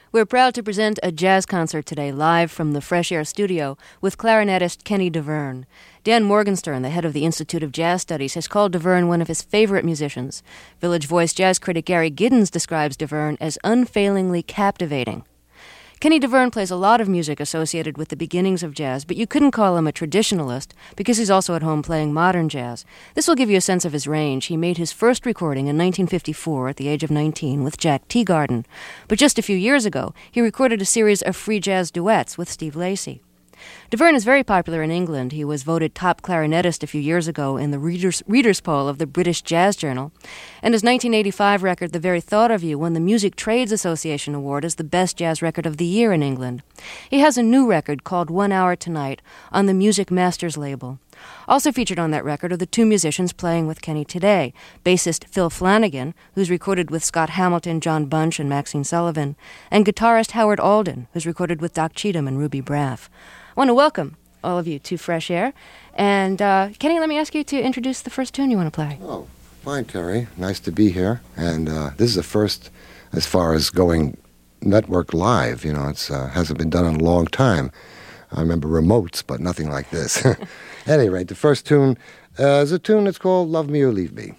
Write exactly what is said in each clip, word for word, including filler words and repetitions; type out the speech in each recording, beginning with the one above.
We're proud to present a jazz concert today live from the Fresh Air studio with clarinetist Kenny DeVerne. Dan Morgenstern, the head of the Institute of Jazz Studies, has called DeVerne one of his favorite musicians. Village Voice jazz critic Gary Giddens describes DeVerne as unfailingly captivating. Kenny DeVerne plays a lot of music associated with the beginnings of jazz, but you couldn't call him a traditionalist because he's also at home playing modern jazz. This will give you a sense of his range. He made his first recording in nineteen fifty-four at the age of nineteen with Jack Teagarden. But just a few years ago, he recorded a series of free jazz duets with Steve Lacy. DeVerne is very popular in England. He was voted top clarinetist a few years ago in the Readers, Readers' Poll of the British Jazz Journal. And his nineteen eighty-five record, The Very Thought of You, won the Music Trades Association Award as the best jazz record of the year in England. He has a new record called One Hour Tonight on the Music Masters label. Also featured on that record are the two musicians playing with Kenny today, bassist Phil Flanagan, who's recorded with Scott Hamilton, John Bunch, and Maxine Sullivan, and guitarist Howard Alden, who's recorded with Doc Cheatham and Ruby Braff. I want to welcome all of you to Fresh Air. And uh, Kenny, let me ask you to introduce the first tune you want to play. Oh, fine, Terry. Nice to be here. And uh, this is the first as far as going network live. You know, it uh, hasn't been done in a long time. I remember remotes, but nothing like this. At any rate, the first tune uh, is a tune that's called Love Me or Leave Me.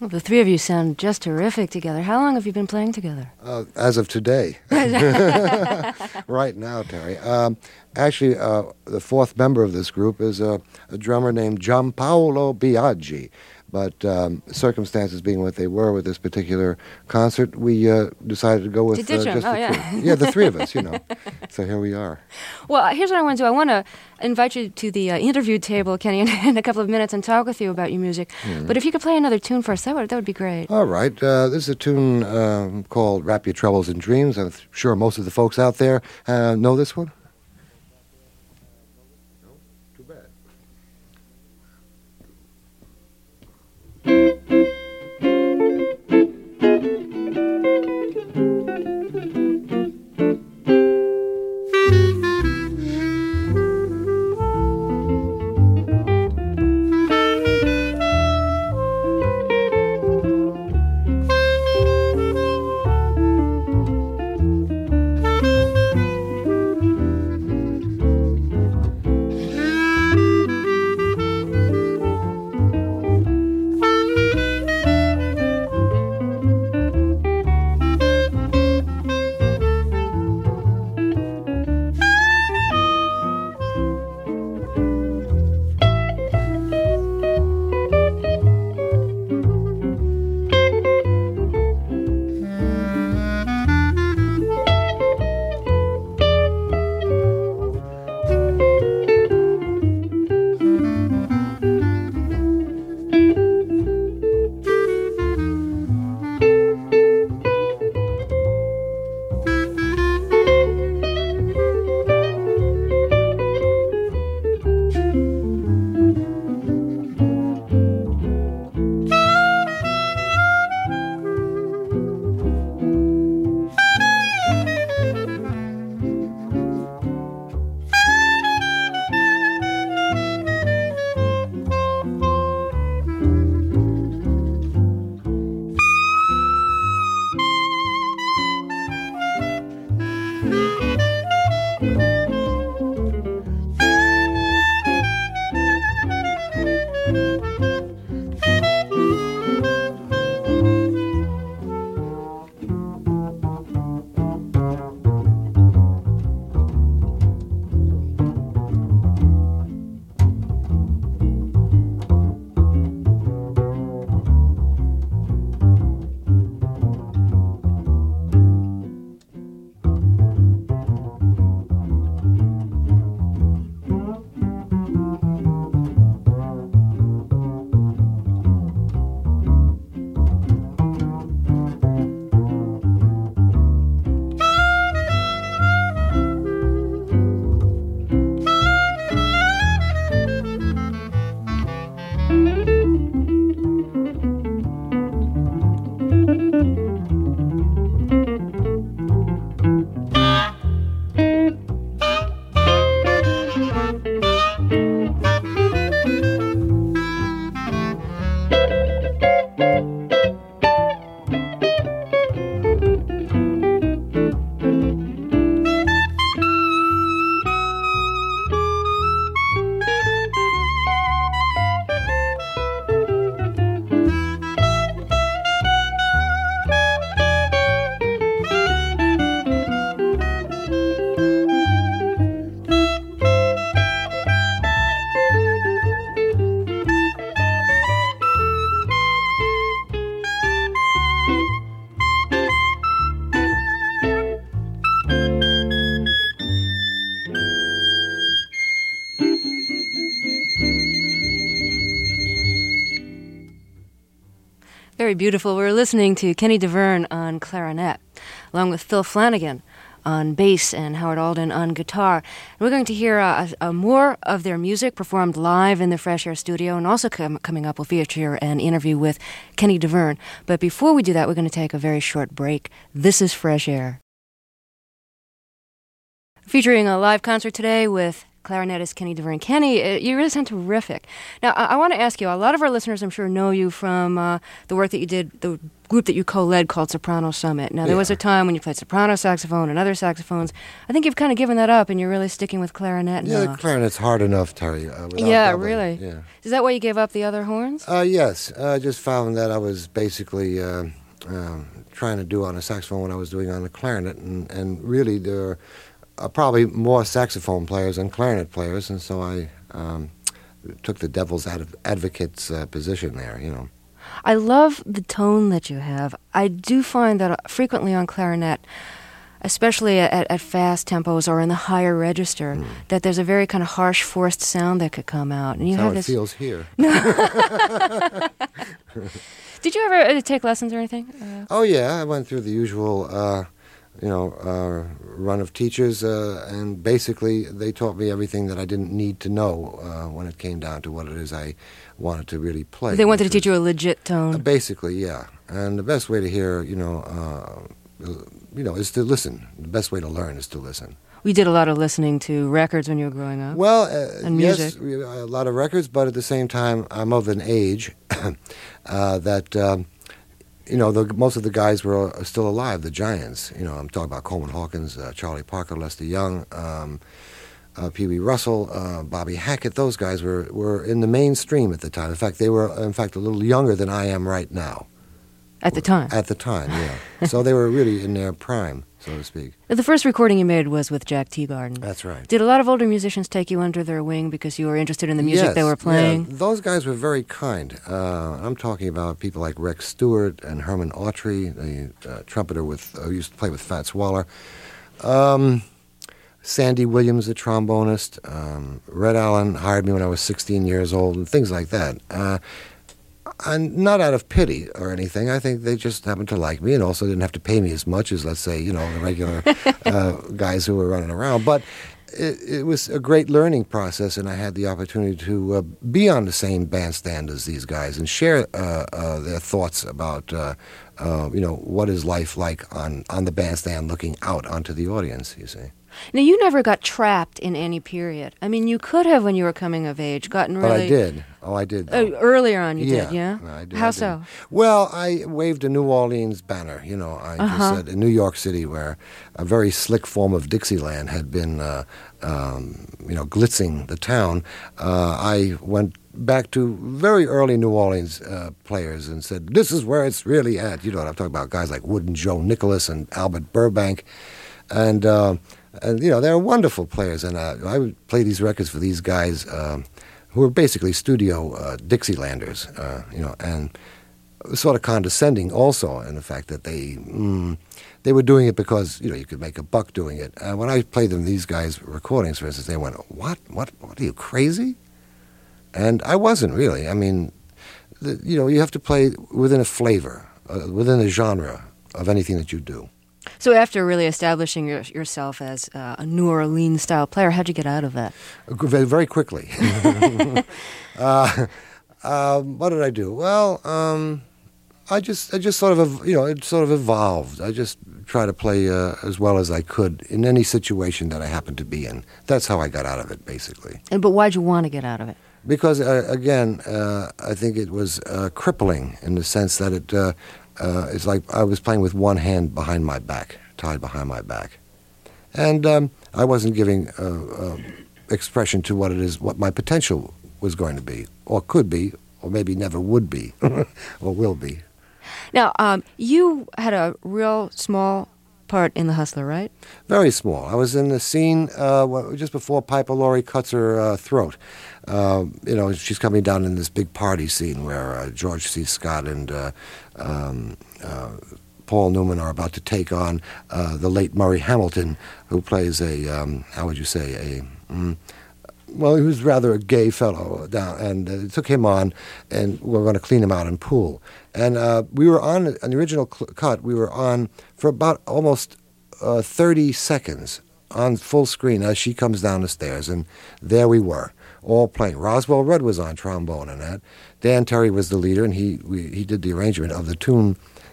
Well, the three of you sound just terrific together. How long have you been playing together? Uh, as of today. Right now, Terry. Um, actually, uh, the fourth member of this group is a, a drummer named Giampaolo Biaggi. But um, circumstances being what they were with this particular concert, we uh, decided to go with to uh, just oh, the yeah. three. Yeah, the three of us, you know. So here we are. Well, here's what I want to do. I want to invite you to the uh, interview table, Kenny, in, in a couple of minutes and talk with you about your music. Mm. But if you could play another tune for us, that would, that would be great. All right. Uh, this is a tune um, called Wrap Your Troubles in Dreams. I'm sure most of the folks out there uh, know this one. No? Too bad. Very beautiful. We're listening to Kenny DeVerne on clarinet, along with Phil Flanagan on bass and Howard Alden on guitar. And we're going to hear uh, uh, more of their music performed live in the Fresh Air studio, and also com- coming up we'll feature an interview with Kenny DeVerne. But before we do that, we're going to take a very short break. This is Fresh Air. Featuring a live concert today with clarinetist Kenny DeVerne. Kenny, uh, you really sound terrific. Now, I, I want to ask you, a lot of our listeners, I'm sure, know you from uh, the work that you did, the group that you co-led called Soprano Summit. Now, there yeah. was a time when you played soprano saxophone and other saxophones. I think you've kind of given that up, and you're really sticking with clarinet yeah, now. the clarinet's hard enough, Terry. Uh, yeah, doubling. really? Yeah. Is that why you gave up the other horns? Uh, yes. I just found that I was basically uh, uh, trying to do on a saxophone what I was doing on the clarinet, and, and really there are probably more saxophone players than clarinet players, and so I um, took the devil's adv- advocate's uh, position there, you know. I love the tone that you have. I do find that frequently on clarinet, especially at, at fast tempos or in the higher register, mm. that there's a very kind of harsh, forced sound that could come out. And you That's have how this... it feels here. Did you ever uh, take lessons or anything? Uh, oh, yeah. I went through the usual, uh, you know, uh, run of teachers, uh, and basically they taught me everything that I didn't need to know uh, when it came down to what it is I wanted to really play. They wanted to was, teach you a legit tone? Uh, basically, yeah. And the best way to hear, you know, uh, you know, is to listen. The best way to learn is to listen. We did a lot of listening to records when you were growing up. Well, uh, and yes, music. a lot of records, but at the same time, I'm of an age uh, that, um, you know, the, most of the guys were uh, still alive, the giants. You know, I'm talking about Coleman Hawkins, uh, Charlie Parker, Lester Young, um, uh, Pee Wee Russell, uh, Bobby Hackett. Those guys were, were in the mainstream at the time. In fact, they were, in fact, a little younger than I am right now. At the time? At the time, yeah. So they were really in their prime, so to speak. The first recording you made was with Jack Teagarden. That's right. Did a lot of older musicians take you under their wing because you were interested in the music yes, they were playing? Yeah, those guys were very kind. Uh, I'm talking about people like Rex Stewart and Herman Autry, the uh, trumpeter with uh, who used to play with Fats Waller. Um, Sandy Williams, the trombonist. Um, Red Allen hired me when I was sixteen years old, and things like that. Uh, And not out of pity or anything. I think they just happened to like me and also didn't have to pay me as much as, let's say, you know, the regular uh, guys who were running around. But it, it was a great learning process, and I had the opportunity to uh, be on the same bandstand as these guys and share uh, uh, their thoughts about, uh, uh, you know, what is life like on, on the bandstand looking out onto the audience, you see. Now, you never got trapped in any period. I mean, you could have, when you were coming of age, gotten really... But I did. Oh, I did. Uh, earlier on you yeah, did, yeah? I did. How I did. so? Well, I waved a New Orleans banner, you know. I uh-huh. just said in New York City, where a very slick form of Dixieland had been, uh, um, you know, glitzing the town. Uh, I went back to very early New Orleans uh, players and said, this is where it's really at. You know what I'm talking about, guys like Wooden Joe Nicholas and Albert Burbank. And... Uh, And, you know, they're wonderful players, and uh, I would play these records for these guys uh, who were basically studio uh, Dixielanders, uh, you know, and sort of condescending also in the fact that they mm, they were doing it because, you know, you could make a buck doing it. Uh, when I played them these guys' recordings, for instance, they went, what? What? What are you, crazy? And I wasn't really. I mean, the, you know, you have to play within a flavor, uh, within a genre of anything that you do. So after really establishing your, yourself as uh, a New Orleans-style player, how'd you get out of that? Very, very quickly. uh, uh, what did I do? Well, um, I just, I just sort of, you know, it sort of evolved. I just tried to play uh, as well as I could in any situation that I happened to be in. That's how I got out of it, basically. And but why'd you want to get out of it? Because, uh, again, uh, I think it was uh, crippling in the sense that it... Uh, Uh, it's like I was playing with one hand behind my back, tied behind my back. And um, I wasn't giving uh, uh, expression to what it is, what my potential was going to be, or could be, or maybe never would be, or will be. Now, um, you had a real small part in The Hustler, right? Very small. I was in the scene uh, just before Piper Laurie cuts her uh, throat. Uh, you know, she's coming down in this big party scene where uh, George C. Scott and uh, um, uh, Paul Newman are about to take on uh, the late Murray Hamilton, who plays a, um, how would you say, a... Mm, well, he was rather a gay fellow, down, and uh, took him on, and we were going to clean him out in Pool. And uh, we were on, on the original cl- cut, we were on for about almost uh, thirty seconds on full screen as she comes down the stairs, and there we were, all playing. Roswell Rudd was on trombone and that. Dan Terry was the leader, and he we, he did the arrangement of the tune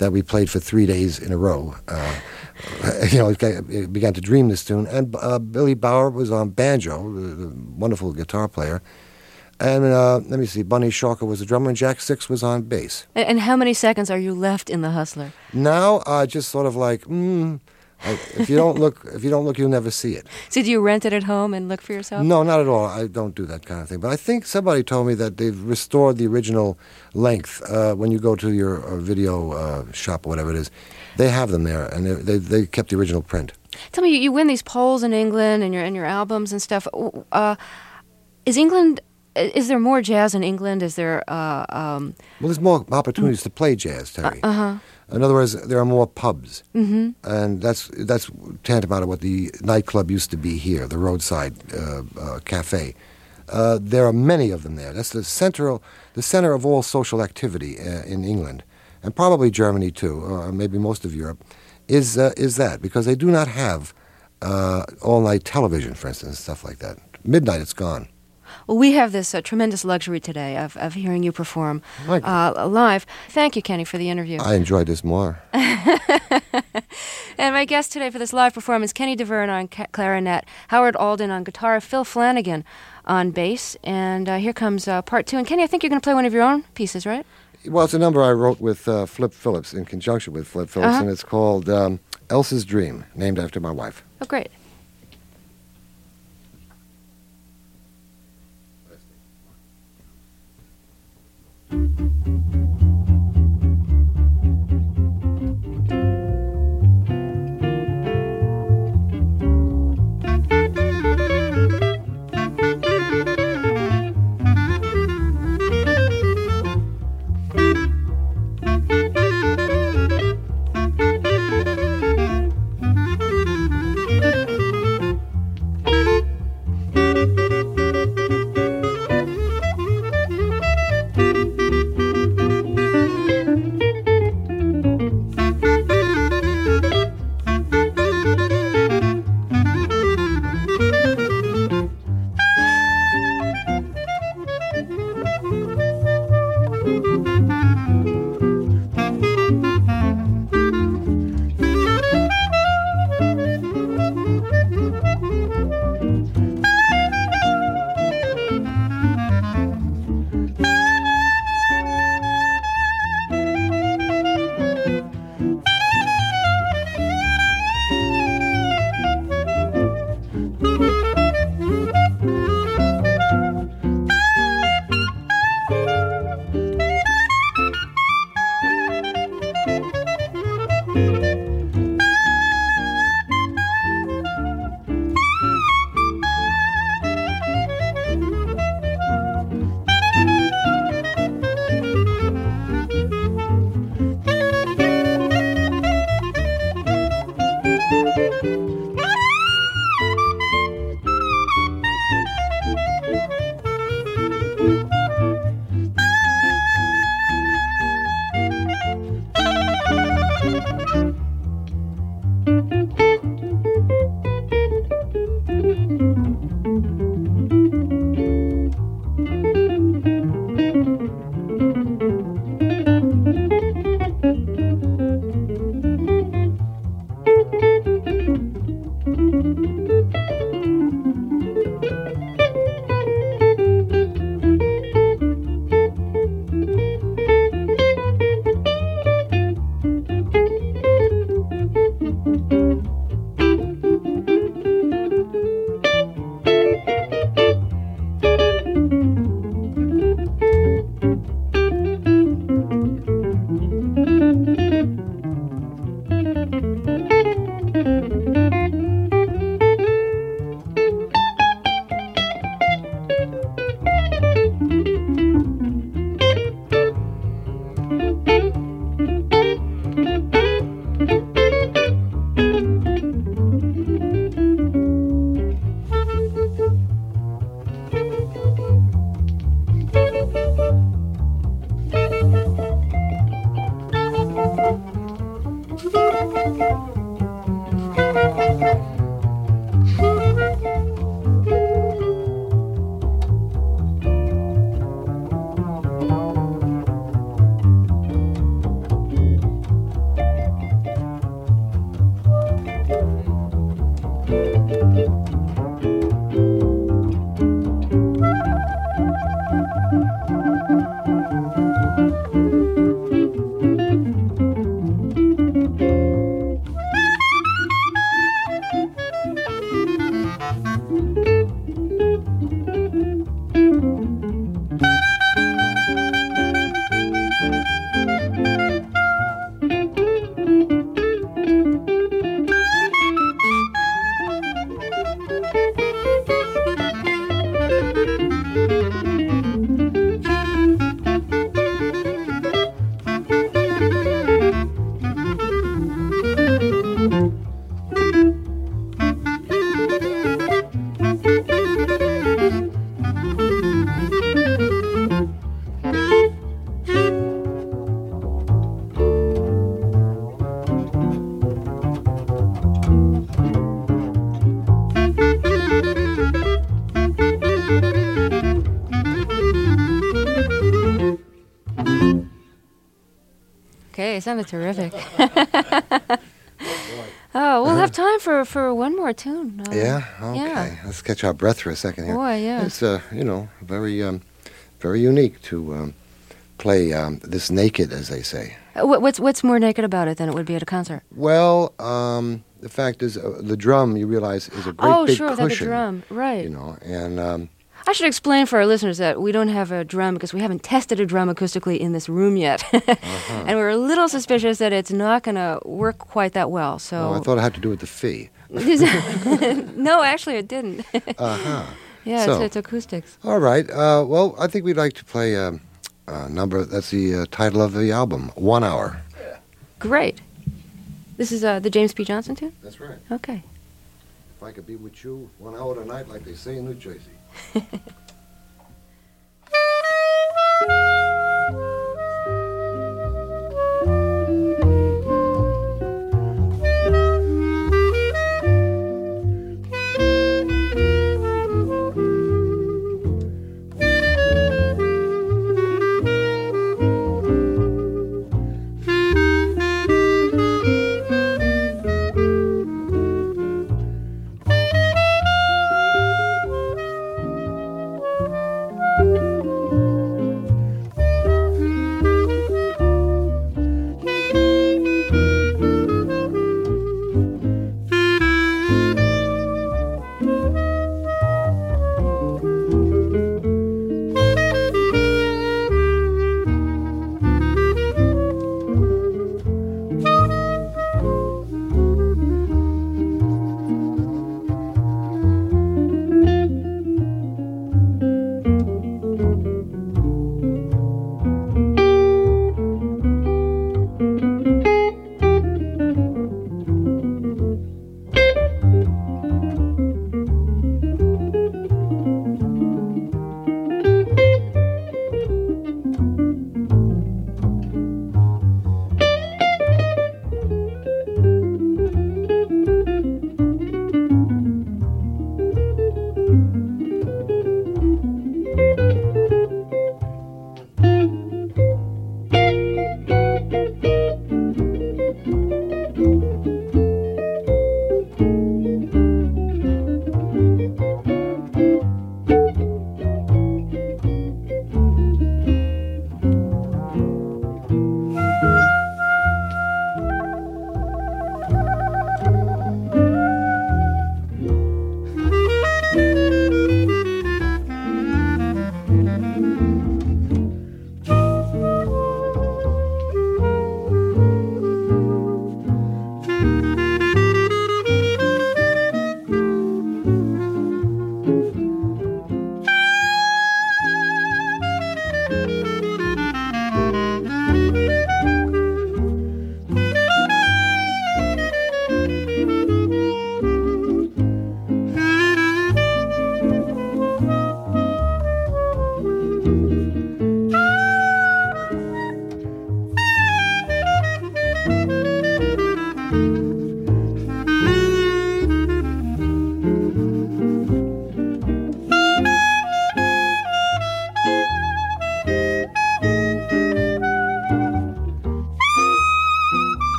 that we played for three days in a row. Uh, you know, it began to dream this tune. And uh, Billy Bauer was on banjo, the, the wonderful guitar player. And uh, let me see, Bunny Shalker was the drummer, and Jack Six was on bass. And, and how many seconds are you left in the Hustler? Now, uh, just sort of like, mm, if you don't look, if you don't look, you'll never see it. So do you rent it at home and look for yourself? No, not at all. I don't do that kind of thing. But I think somebody told me that they've restored the original length. Uh, when you go to your uh, video uh, shop or whatever it is, they have them there, and they, they they kept the original print. Tell me, you, you win these polls in England and your and your albums and stuff. Uh, is England? Is there more jazz in England? Is there? Uh, um, well, there's more opportunities mm. to play jazz, Terry. Uh huh. In other words, there are more pubs, mm-hmm. and that's that's tantamount to what the nightclub used to be here, the roadside uh, uh, cafe. Uh, there are many of them there. That's the central, the center of all social activity uh, in England, and probably Germany too, or maybe most of Europe, is uh, is that because they do not have uh, all-night television, for instance, stuff like that. Midnight, it's gone. Well, we have this uh, tremendous luxury today of, of hearing you perform uh, live. Thank you, Kenny, for the interview. I enjoyed this more. And my guest today for this live performance, Kenny DeVerne on ca- clarinet, Howard Alden on guitar, Phil Flanagan on bass. And uh, here comes uh, part two. And Kenny, I think you're going to play one of your own pieces, right? Well, it's a number I wrote with uh, Flip Phillips, in conjunction with Flip Phillips, uh-huh. and it's called um, Elsa's Dream, named after my wife. Oh, great. Okay, it sounded terrific. Oh, we'll have time for, for one more tune. Uh, yeah. Okay. Yeah. Let's catch our breath for a second here. Boy, yeah. It's uh, you know, very um, very unique to um, play um, this naked, as they say. Uh, what- What's what's more naked about it than it would be at a concert? Well, um, the fact is, uh, the drum, you realize, is a great Oh, big sure, cushion. like a drum, right? You know, and um, I should explain for our listeners that we don't have a drum because we haven't tested a drum acoustically in this room yet, uh-huh. and we're a little suspicious that it's not going to work quite that well. So oh, I thought it had to do with the fee. no, actually, it didn't. Uh-huh. Yeah, So- it's, it's acoustics. All right. Uh, well, I think we'd like to play um, a number. That's the uh, title of the album, One Hour. Great. This is uh, the James P. Johnson tune? That's right. Okay. If I could be with you one hour tonight, like they say in New Jersey.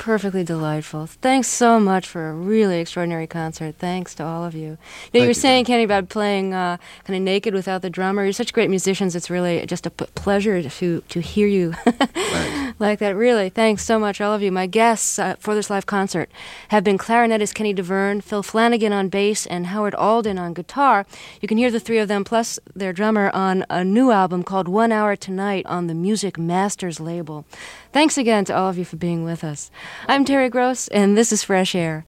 perfectly delightful. Thanks so much for a really extraordinary concert. Thanks to all of you. You know, you were saying, Kenny, about playing uh, kind of naked without the drummer. You're such great musicians. It's really just a p- pleasure to to hear you like that. Really, thanks so much, all of you. My guests uh, for this live concert have been clarinetist Kenny DeVerne, Phil Flanagan on bass, and Howard Alden on guitar. You can hear the three of them plus their drummer on a new album called One Hour Tonight on the Music Masters label. Thanks again to all of you for being with us. I'm Terry Gross, and this is Fresh Air.